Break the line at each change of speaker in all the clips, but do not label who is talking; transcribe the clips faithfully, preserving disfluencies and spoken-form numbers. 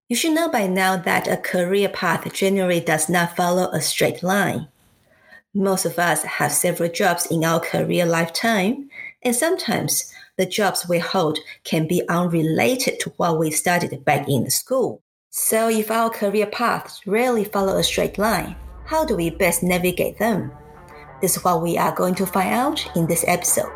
You should know by now that a career path generally does not follow a straight line. Most of us have several jobs in our career lifetime, and sometimes the jobs we hold can be unrelated to what we studied back in the school. So if our career paths rarely follow a straight line, how do we best navigate them? This is what we are going to find out in this episode.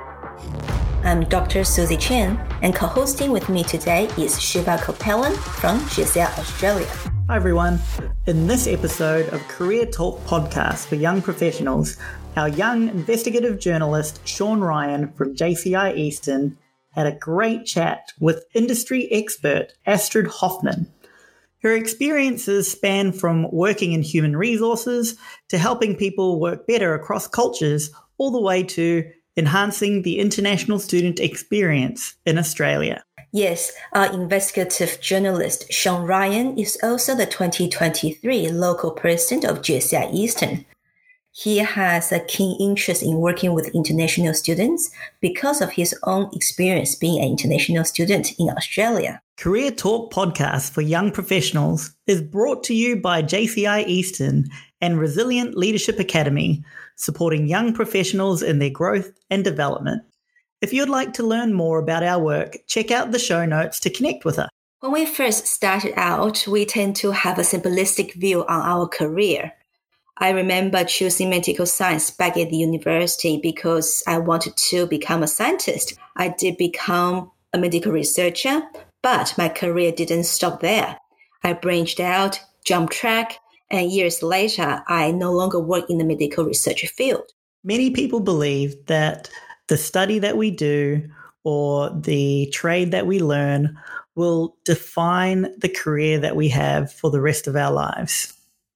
I'm Doctor Susie Chen, and co-hosting with me today is Shiva Kopelan from G S A, Australia.
Hi everyone. In this episode of Career Talk Podcast for Young Professionals, our young investigative journalist Sean Ryan from J C I Eastern had a great chat with industry expert Astrid Hoffman. Her experiences span from working in human resources to helping people work better across cultures, all the way to enhancing the international student experience in Australia.
Yes, our investigative journalist Sean Ryan is also the twenty twenty-three local president of J C I Eastern. He has a keen interest in working with international students because of his own experience being an international student in Australia.
Career Talk Podcast for Young Professionals is brought to you by J C I Eastern and Resilient Leadership Academy, supporting young professionals in their growth and development. If you'd like to learn more about our work, check out the show notes to connect with us.
When we first started out, we tend to have a simplistic view on our career. I remember choosing medical science back at the university because I wanted to become a scientist. I did become a medical researcher, but my career didn't stop there. I branched out, jumped track, and years later, I no longer work in the medical research field.
Many people believe that the study that we do or the trade that we learn will define the career that we have for the rest of our lives.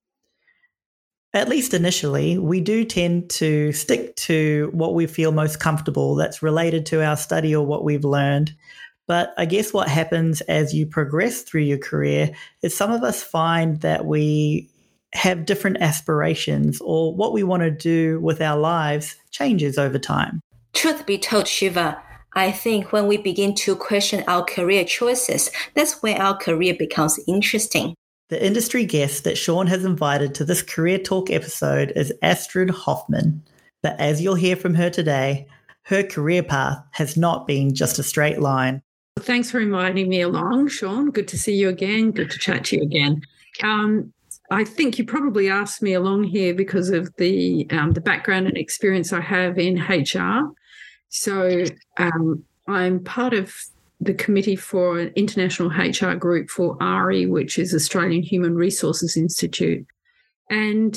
At least initially, we do tend to stick to what we feel most comfortable that's related to our study or what we've learned. But I guess what happens as you progress through your career is some of us find that we have different aspirations, or what we want to do with our lives changes over time.
Truth be told, Shiva, I think when we begin to question our career choices, that's when our career becomes interesting.
The industry guest that Sean has invited to this Career Talk episode is Astrid Hoffman. But as you'll hear from her today, her career path has not been just a straight line.
Thanks for inviting me along, Sean. Good to see you again. Good to chat to you again. Um, I think you probably asked me along here because of the um, the background and experience I have in H R. So um, I'm part of the committee for an international H R group for A R I, which is Australian Human Resources Institute. And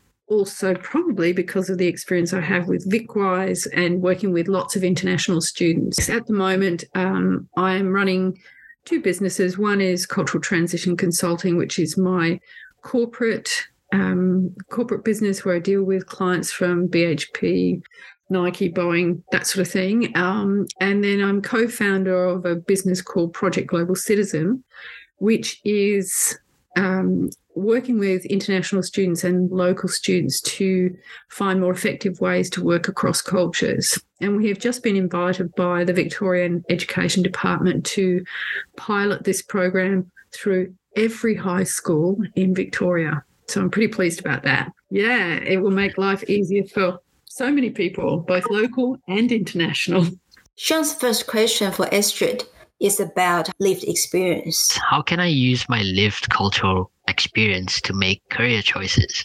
also probably because of the experience I have with VicWise and working with lots of international students. At the moment, um, I'm running two businesses. One is Cultural Transition Consulting, which is my corporate um, corporate business where I deal with clients from B H P, Nike, Boeing, that sort of thing. Um, and then I'm co-founder of a business called Project Global Citizen, which is um, working with international students and local students to find more effective ways to work across cultures. And we have just been invited by the Victorian Education Department to pilot this program through every high school in Victoria. So I'm pretty pleased about that. Yeah, it will make life easier for so many people, both local and international.
Sean's first question for Astrid is about lived experience.
How can I use my lived cultural experience to make career choices?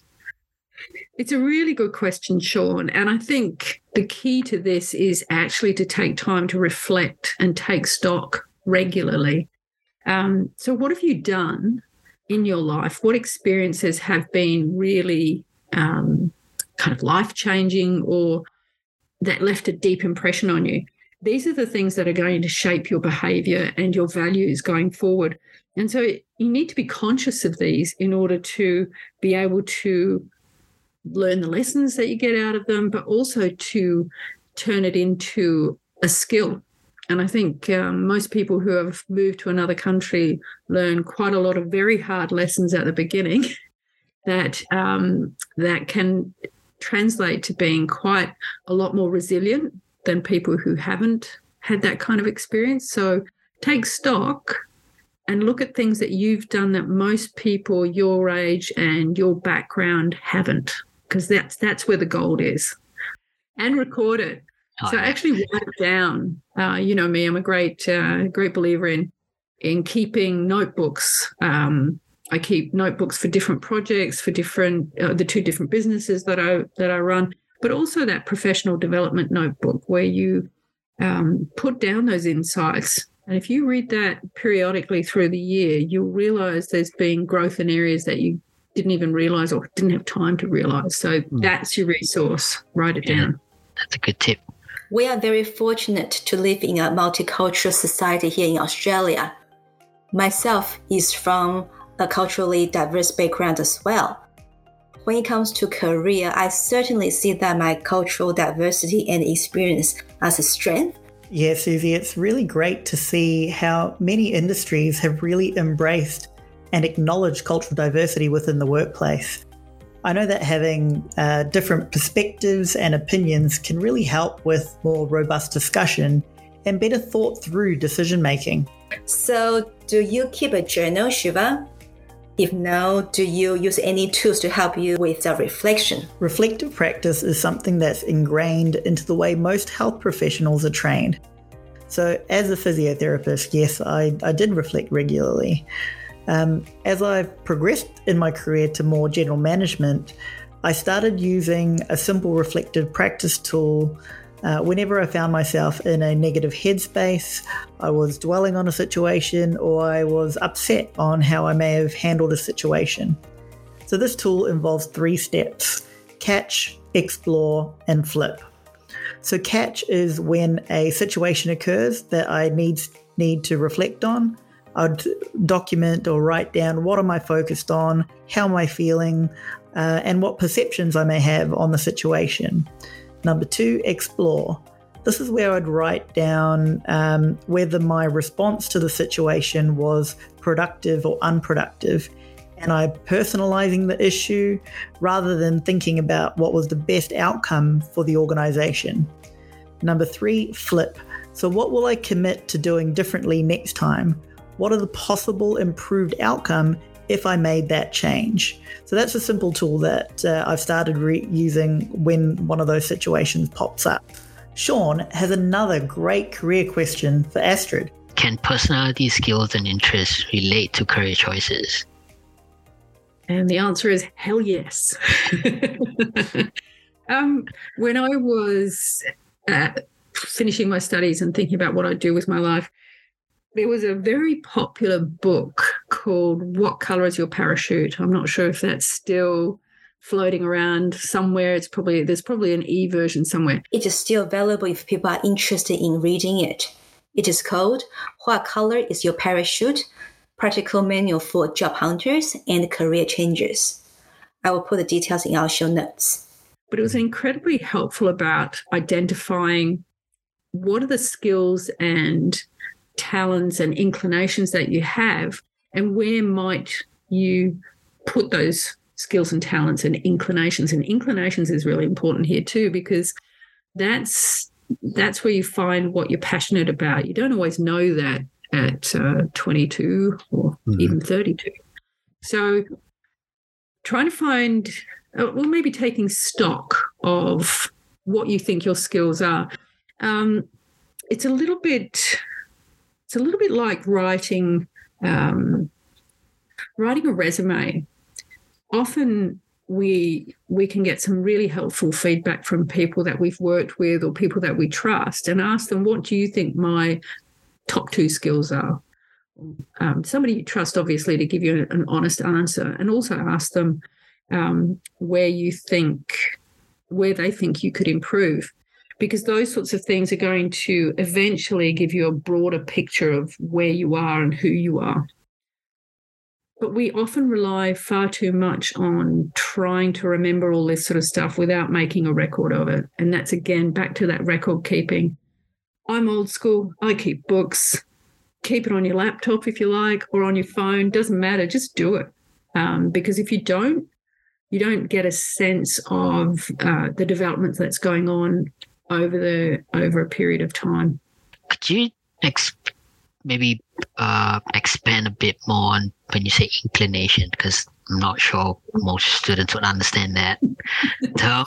It's a really good question, Sean. And I think the key to this is actually to take time to reflect and take stock regularly. Um, so what have you done in your life? What experiences have been really um, kind of life-changing or that left a deep impression on you? These are the things that are going to shape your behaviour and your values going forward. And so you need to be conscious of these in order to be able to learn the lessons that you get out of them, but also to turn it into a skill. And I think um, most people who have moved to another country learn quite a lot of very hard lessons at the beginning that um, that can translate to being quite a lot more resilient than people who haven't had that kind of experience. So take stock and look at things that you've done that most people your age and your background haven't, because that's that's where the gold is. And record it. Oh, so yeah. Actually write it down. Uh, you know me, I'm a great uh, great believer in in keeping notebooks. Um, I keep notebooks for different projects, for different uh, the two different businesses that I that I run, but also that professional development notebook where you um, put down those insights. And if you read that periodically through the year, you'll realise there's been growth in areas that you didn't even realise or didn't have time to realise. So mm. that's your resource. Write it yeah, down.
That's a good tip.
We are very fortunate to live in a multicultural society here in Australia. Myself is from a culturally diverse background as well. When it comes to career, I certainly see that my cultural diversity and experience as a strength.
Yeah, Susie, it's really great to see how many industries have really embraced and acknowledged cultural diversity within the workplace. I know that having uh, different perspectives and opinions can really help with more robust discussion and better thought through decision making.
So, do you keep a journal, Shiva? If no, do you use any tools to help you with self-reflection?
Reflective practice is something that's ingrained into the way most health professionals are trained. So as a physiotherapist, yes, I, I did reflect regularly. Um, as I've progressed in my career to more general management, I started using a simple reflective practice tool Uh, whenever I found myself in a negative headspace, I was dwelling on a situation, or I was upset on how I may have handled a situation. So this tool involves three steps: catch, explore, and flip. So catch is when a situation occurs that I need, need to reflect on. I'd document or write down what am I focused on, how am I feeling, uh, and what perceptions I may have on the situation. Number two, explore. This is where I'd write down um, whether my response to the situation was productive or unproductive. And I'm personalizing the issue rather than thinking about what was the best outcome for the organization. Number three, flip. So what will I commit to doing differently next time? What are the possible improved outcome if I made that change? So that's a simple tool that uh, I've started re- using when one of those situations pops up. Sean has another great career question for Astrid.
Can personality, skills, and interests relate to career choices?
And the answer is hell yes. um, when I was uh, finishing my studies and thinking about what I'd do with my life, there was a very popular book called What Color is Your Parachute? I'm not sure if that's still floating around somewhere. It's probably there's probably an e-version somewhere.
It is still available if people are interested in reading it. It is called What Color is Your Parachute? Practical Manual for Job Hunters and Career Changers. I will put the details in our show notes.
But it was incredibly helpful about identifying what are the skills and talents and inclinations that you have, and where might you put those skills and talents and inclinations. And inclinations is really important here too, because that's that's where you find what you're passionate about. You don't always know that at uh, twenty-two or mm-hmm. even thirty-two. So trying to find, uh, well, maybe taking stock of what you think your skills are. Um, it's a little bit... It's a little bit like writing um, writing a resume. Often we we can get some really helpful feedback from people that we've worked with or people that we trust, and ask them, what do you think my top two skills are? Um, somebody you trust, obviously, to give you an honest answer, and also ask them um, where you think, where they think you could improve. Because those sorts of things are going to eventually give you a broader picture of where you are and who you are. But we often rely far too much on trying to remember all this sort of stuff without making a record of it. And that's, again, back to that record keeping. I'm old school. I keep books. Keep it on your laptop if you like, or on your phone. Doesn't matter. Just do it. Um, because if you don't, you don't get a sense of uh, the development that's going on over the over a period of time.
Could you ex- maybe uh, expand a bit more on when you say inclination, because I'm not sure most students would understand that term.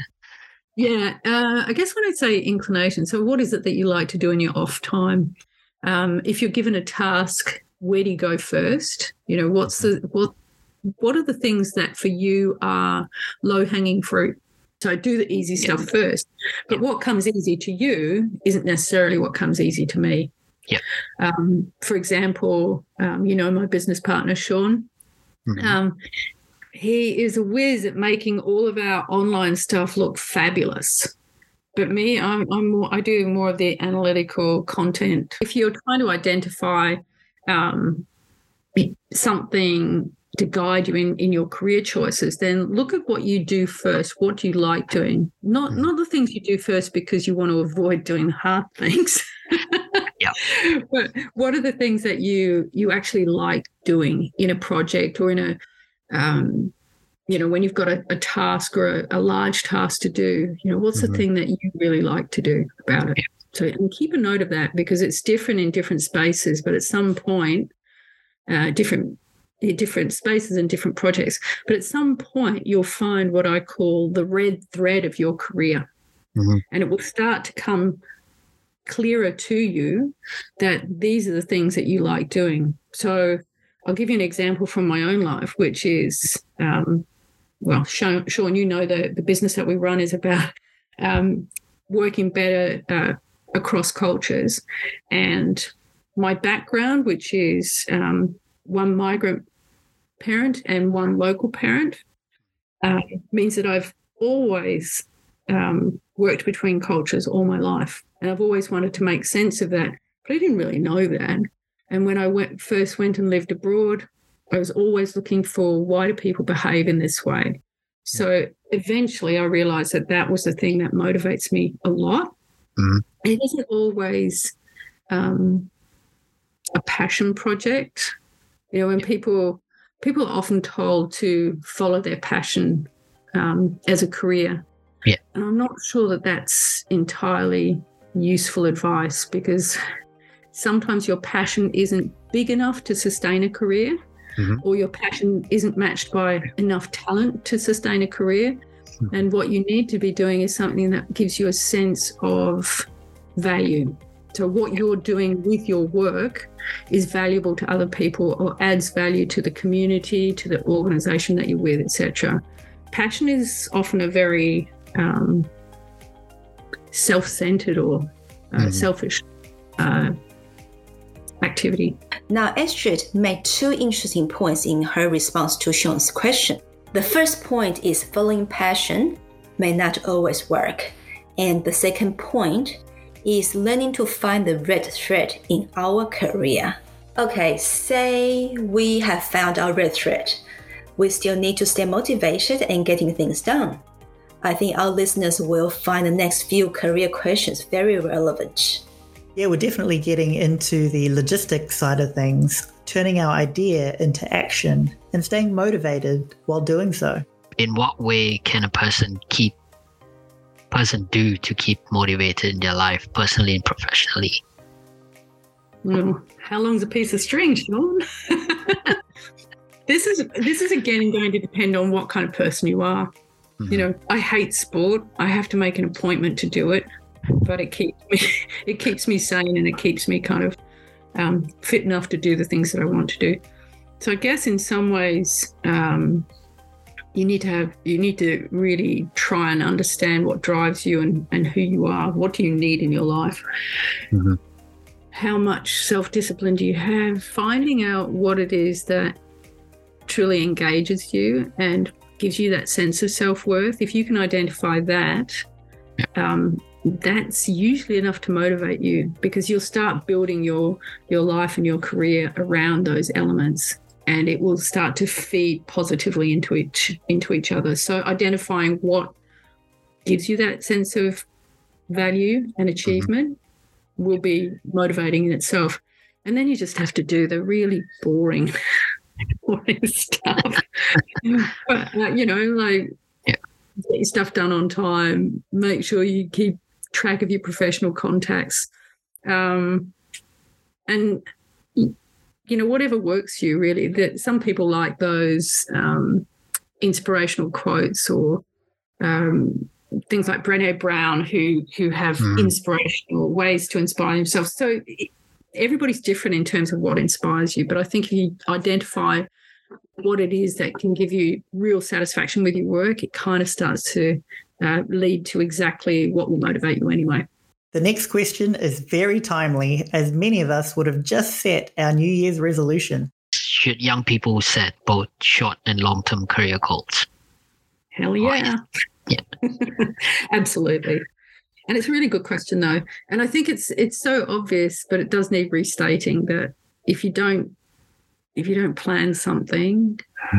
Yeah, uh, I guess when I say inclination, so what is it that you like to do in your off time? Um, if you're given a task, where do you go first? You know, what's the what what are the things that for you are low hanging fruit? So do the easy stuff yeah. first. But yeah. what comes easy to you isn't necessarily what comes easy to me.
Yeah.
Um, for example, um, you know, my business partner, Sean, mm-hmm. um, he is a whiz at making all of our online stuff look fabulous. But me, I'm, I'm more, I do more of the analytical content. If you're trying to identify um, something to guide you in, in your career choices, then look at what you do first. What do you like doing? Not mm. not the things you do first because you want to avoid doing the hard things.
Yeah.
But what are the things that you you actually like doing in a project or in a, um, you know, when you've got a, a task or a, a large task to do, you know, what's mm-hmm. the thing that you really like to do about it? So and keep a note of that because it's different in different spaces, but at some point, uh, different different spaces and different projects. But at some point, you'll find what I call the red thread of your career. Mm-hmm. And it will start to come clearer to you that these are the things that you like doing. So I'll give you an example from my own life, which is, um, well, Sean, Sean, you know the, the business that we run is about um, working better uh, across cultures. And my background, which is um, one migrant parent and one local parent, uh, means that I've always um, worked between cultures all my life. And I've always wanted to make sense of that, but I didn't really know that. And when I went, first went and lived abroad, I was always looking for why do people behave in this way? So eventually I realized that that was the thing that motivates me a lot. Mm-hmm. It isn't always um, a passion project. You know, when people people are often told to follow their passion um, as a career.
Yeah.
And I'm not sure that that's entirely useful advice because sometimes your passion isn't big enough to sustain a career mm-hmm. or your passion isn't matched by enough talent to sustain a career. Mm-hmm. And what you need to be doing is something that gives you a sense of value. So what you're doing with your work is valuable to other people or adds value to the community, to the organisation that you're with, et cetera. Passion is often a very um, self-centred or uh, mm-hmm. selfish uh, activity.
Now, Astrid made two interesting points in her response to Sean's question. The first point is following passion may not always work. And the second point is learning to find the red thread in our career. Okay, say we have found our red thread. We still need to stay motivated and getting things done. I think our listeners will find the next few career questions very relevant.
Yeah, we're definitely getting into the logistics side of things, turning our idea into action and staying motivated while doing so.
In what way can a person keep person do to keep motivated in their life, personally and professionally?
Well, how long's a piece of string, Sean? This is this is again going to depend on what kind of person you are. Mm-hmm. You know, I hate sport. I have to make an appointment to do it, but it keeps me it keeps me sane and it keeps me kind of um, fit enough to do the things that I want to do. So I guess in some ways, um, you need to have you need to really try and understand what drives you and, and who you are. What do you need in your life? Mm-hmm. How much self-discipline do you have? Finding out what it is that truly engages you and gives you that sense of self-worth. If you can identify that, um, that's usually enough to motivate you because you'll start building your your life and your career around those elements, and it will start to feed positively into each into each other. So identifying what gives you that sense of value and achievement mm-hmm. will be motivating in itself. And then you just have to do the really boring boring stuff. But, uh, you know, like yeah. get your stuff done on time, make sure you keep track of your professional contacts. Um, and you know, whatever works for you, really. That some people like those um, inspirational quotes or um, things like Brené Brown, who who have mm. inspirational ways to inspire themselves. So everybody's different in terms of what inspires you. But I think if you identify what it is that can give you real satisfaction with your work, it kind of starts to uh, lead to exactly what will motivate you anyway.
The next question is very timely, as many of us would have just set our New Year's resolution.
Should young people set both short and long-term career goals?
Hell yeah.
Yeah.
Absolutely. And it's a really good question, though. And I think it's it's so obvious, but it does need restating that if you don't if you don't plan something,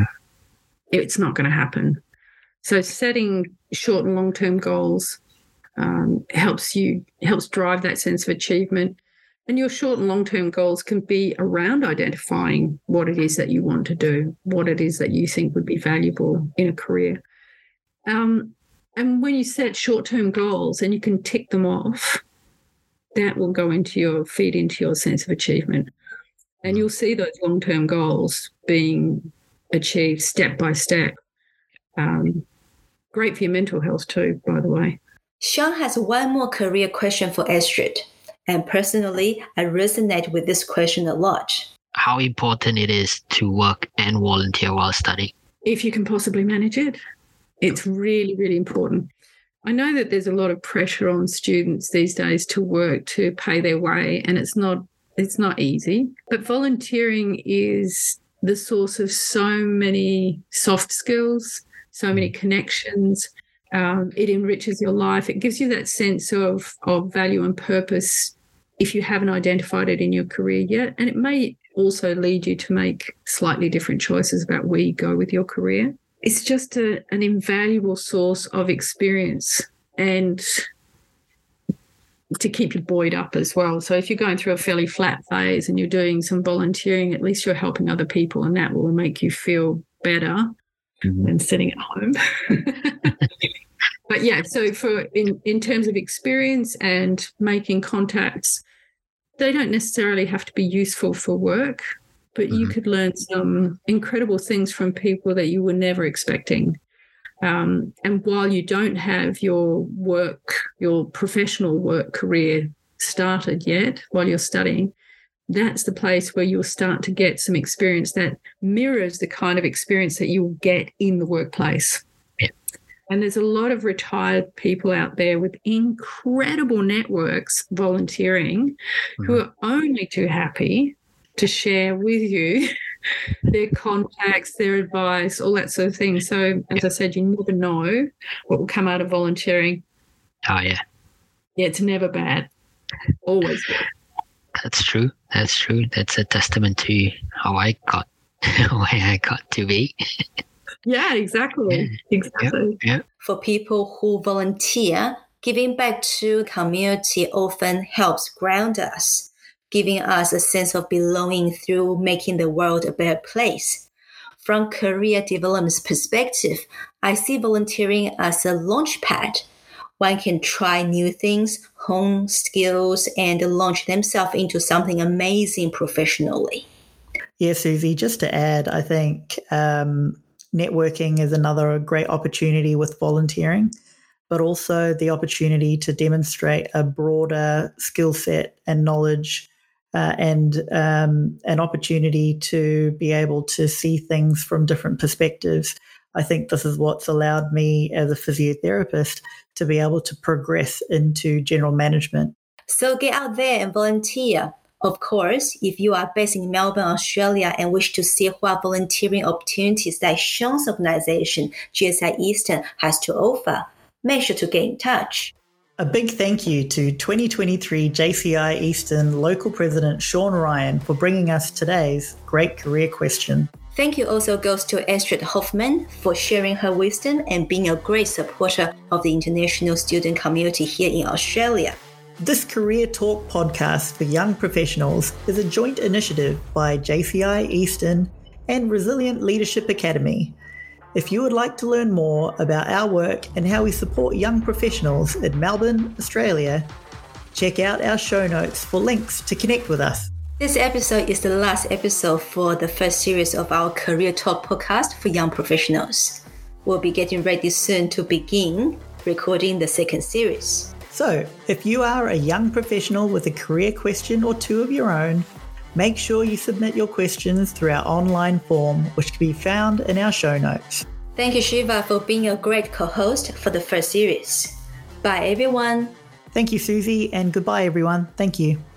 it's not going to happen. So setting short and long-term goals Um, helps you helps drive that sense of achievement. And your short and long-term goals can be around identifying what it is that you want to do, what it is that you think would be valuable in a career. Um, and when you set short-term goals and you can tick them off, that will go into your feed into your sense of achievement. And you'll see those long-term goals being achieved step by step. Um, great for your mental health too, by the way.
Sean has one more career question for Astrid, and personally, I resonate with this question a lot.
How important it is to work and volunteer while studying?
If you can possibly manage it, it's really, really important. I know that there's a lot of pressure on students these days to work to pay their way, and it's not it's not easy. But volunteering is the source of so many soft skills, so many connections. Um, it enriches your life. It gives you that sense of, of value and purpose if you haven't identified it in your career yet. And it may also lead you to make slightly different choices about where you go with your career. It's just a, an invaluable source of experience and to keep you buoyed up as well. So if you're going through a fairly flat phase and you're doing some volunteering, at least you're helping other people, and that will make you feel better mm-hmm. than sitting at home. But yeah, so for in, in terms of experience and making contacts, they don't necessarily have to be useful for work, but mm-hmm. you could learn some incredible things from people that you were never expecting. Um, and while you don't have your work, your professional work career started yet while you're studying, that's the place where you'll start to get some experience that mirrors the kind of experience that you'll get in the workplace. And there's a lot of retired people out there with incredible networks volunteering mm-hmm. who are only too happy to share with you their contacts, their advice, all that sort of thing. So, as I said, you never know what will come out of volunteering.
Oh, yeah.
Yeah, it's never bad. Always good.
That's true. That's true. That's a testament to how I got where I got to be.
Yeah, exactly.
Yeah.
Exactly.
Yeah. Yeah.
For people who volunteer, giving back to community often helps ground us, giving us a sense of belonging through making the world a better place. From career development's perspective, I see volunteering as a launchpad. One can try new things, hone skills, and launch themselves into something amazing professionally.
Yeah, Susie, just to add, I think um, networking is another great opportunity with volunteering, but also the opportunity to demonstrate a broader skill set and knowledge uh, and um, an opportunity to be able to see things from different perspectives. I think this is what's allowed me as a physiotherapist to be able to progress into general management.
So get out there and volunteer. Of course, if you are based in Melbourne, Australia, and wish to see what volunteering opportunities that Sean's organization, G S I Eastern, has to offer, make sure to get in touch.
A big thank you to twenty twenty-three J C I Eastern Local President Sean Ryan for bringing us today's great career question.
Thank you also goes to Astrid Hoffman for sharing her wisdom and being a great supporter of the international student community here in Australia.
This Career Talk podcast for young professionals is a joint initiative by J C I Eastern and Resilient Leadership Academy. If you would like to learn more about our work and how we support young professionals in Melbourne, Australia, check out our show notes for links to connect with us.
This episode is the last episode for the first series of our Career Talk podcast for young professionals. We'll be getting ready soon to begin recording the second series.
So, if you are a young professional with a career question or two of your own, make sure you submit your questions through our online form, which can be found in our show notes.
Thank you, Shiva, for being a great co-host for the first series. Bye, everyone.
Thank you, Susie, and goodbye, everyone. Thank you.